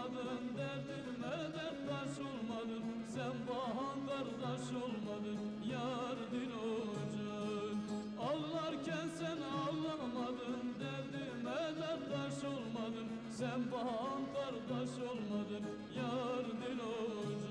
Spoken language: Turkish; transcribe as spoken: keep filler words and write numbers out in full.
olmadın, derdime derttaş olmadın. Sen bana kardeş olmadın, yar dil ucun. Ağlarken sen ağlamadın, derdime derttaş olmadın. Sen bana kardeş olmadın, yar dil ucun.